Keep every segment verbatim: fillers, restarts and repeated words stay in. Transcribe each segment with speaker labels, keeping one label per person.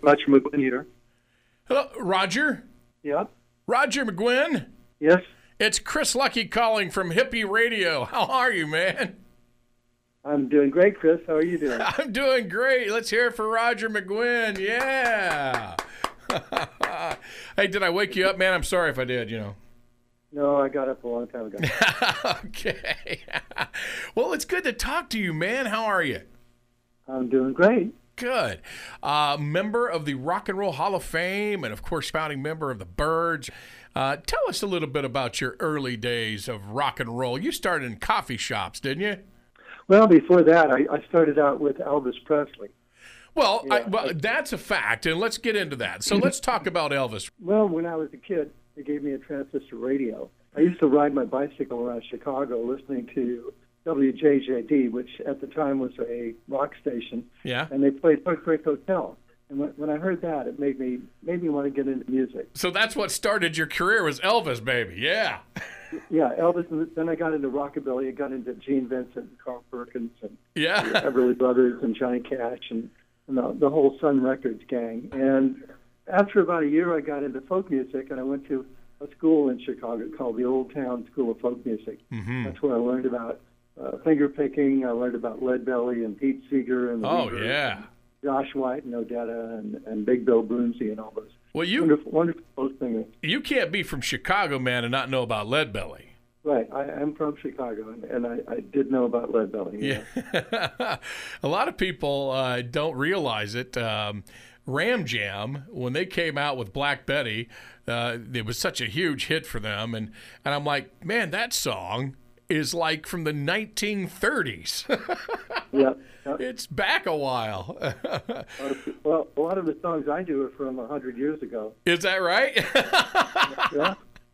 Speaker 1: Roger McGuinn here.
Speaker 2: Hello, Roger.
Speaker 1: Yeah.
Speaker 2: Roger McGuinn.
Speaker 1: Yes.
Speaker 2: It's Chris Lucky calling from Hippie Radio. How are you, man?
Speaker 1: I'm doing great, Chris. How are you doing?
Speaker 2: I'm doing great. Let's hear it for Roger McGuinn. Yeah. Hey, did I wake you up, man? I'm sorry if I did, you know.
Speaker 1: No, I got up a long time ago.
Speaker 2: Okay. Well, it's good to talk to you, man. How are you?
Speaker 1: I'm doing great.
Speaker 2: Good. Uh, member of the Rock and Roll Hall of Fame and, of course, founding member of the Byrds. Uh, tell us a little bit about your early days of rock and roll. You started in coffee shops, didn't you?
Speaker 1: Well, before that, I, I started out with Elvis Presley.
Speaker 2: Well,
Speaker 1: yeah,
Speaker 2: I, well
Speaker 1: I,
Speaker 2: that's a fact, and let's get into that. So let's talk about Elvis.
Speaker 1: Well, when I was a kid, they gave me a transistor radio. I used to ride my bicycle around Chicago listening to W J J D, which at the time was a rock station.
Speaker 2: Yeah.
Speaker 1: And they played Heartbreak Hotel. And when, when I heard that, it made me made me want to get into music.
Speaker 2: So that's what started your career, was Elvis, baby. Yeah.
Speaker 1: Yeah, Elvis. And then I got into rockabilly. I got into Gene Vincent, and Carl Perkins, and
Speaker 2: yeah.
Speaker 1: the Everly Brothers, and Johnny Cash, and, and the, the whole Sun Records gang. And after about a year, I got into folk music, and I went to a school in Chicago called the Old Town School of Folk Music.
Speaker 2: Mm-hmm.
Speaker 1: That's where I learned about uh, finger picking. I learned about Leadbelly and Pete Seeger and the
Speaker 2: oh
Speaker 1: Weavers,
Speaker 2: yeah,
Speaker 1: and Josh White and Odetta and, and Big Bill Broomsey and all those.
Speaker 2: Well, you
Speaker 1: wonderful, wonderful folk singers.
Speaker 2: You can't be from Chicago, man, and not know about Leadbelly.
Speaker 1: Right, I am from Chicago, and, and I, I did know about Leadbelly. Yeah,
Speaker 2: yeah. A lot of people uh, don't realize it. Um, Ram Jam, when they came out with Black Betty, uh, it was such a huge hit for them, and and I'm like, man, that song is like from the nineteen thirties.
Speaker 1: yeah, yeah.
Speaker 2: It's back a while.
Speaker 1: Well, a lot of the songs I do are from a hundred years ago.
Speaker 2: Is that right?
Speaker 1: Yeah.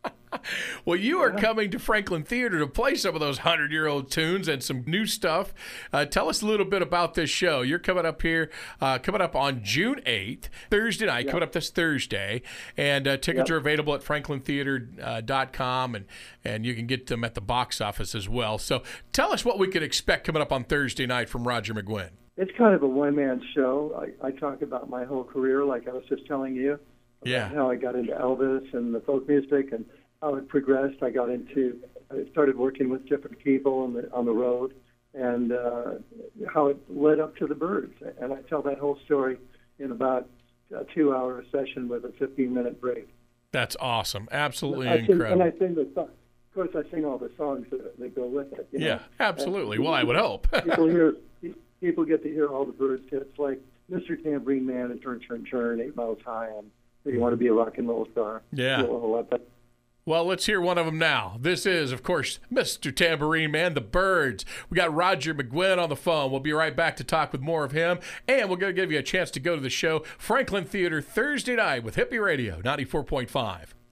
Speaker 2: Well, you are coming to Franklin Theater to play some of those hundred-year-old tunes and some new stuff. Uh, tell us a little bit about this show. You're coming up here, uh, coming up on June eighth, Thursday night, yep. coming up this Thursday. And uh, tickets yep. are available at franklin theater dot com, and, and you can get them at the box office as well. So tell us what we can expect coming up on Thursday night from Roger McGuinn.
Speaker 1: It's kind of a one-man show. I, I talk about my whole career, like I was just telling you, about
Speaker 2: yeah.
Speaker 1: how I got into Elvis and the folk music and how it progressed. I got into, I started working with different people on the on the road, and uh, how it led up to the Byrds. And I tell that whole story in about a two-hour session with a fifteen-minute break.
Speaker 2: That's awesome. Absolutely
Speaker 1: I sing,
Speaker 2: incredible.
Speaker 1: And I sing the song. Of course, I sing all the songs that, that go with it. You know?
Speaker 2: Yeah, absolutely. And well, I would hope.
Speaker 1: people hear, people get to hear all the Byrds hits, like Mister Tambourine Man and Turn, Turn, Turn, Eight Miles High, and You Want to Be a Rock and Roll Star.
Speaker 2: Yeah.
Speaker 1: All that.
Speaker 2: Well, let's hear one of them now. This is, of course, Mister Tambourine Man, the Byrds. We got Roger McGuinn on the phone. We'll be right back to talk with more of him, and we're going to give you a chance to go to the show, Franklin Theater, Thursday night with Hippie Radio, ninety-four point five.